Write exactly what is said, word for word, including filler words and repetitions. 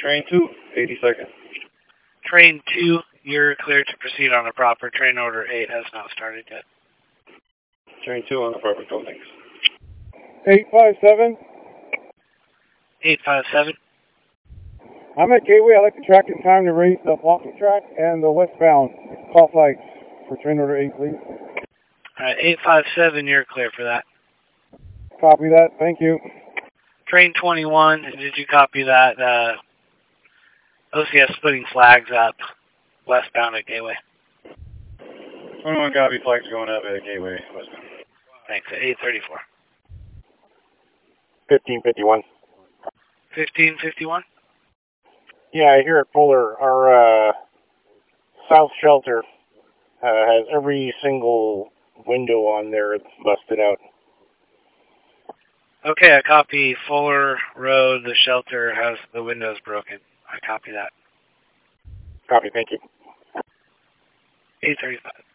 Train two, eighty seconds. Train two, you're clear to proceed on a proper. Train order eight has not started yet. Train two on the proper buildings. eight five seven. eight five seven. I'm at Gateway. I'd like to track in time to raise the walking track and the westbound. Call flights for train order eight, please. Alright, eight five seven, you're clear for that. Copy that. Thank you. Train twenty-one, did you copy that? Uh, O C S splitting flags up westbound at Gateway. twenty-one copy, flags going up at Gateway, westbound. Thanks, at eight thirty-four. fifteen fifty-one. fifteen fifty-one? Yeah, here at Fuller, our uh, south shelter uh, has every single window on there busted out. Okay, I copy Fuller Road, the shelter has the windows broken. I copy that. Copy, thank you. eight thirty-five.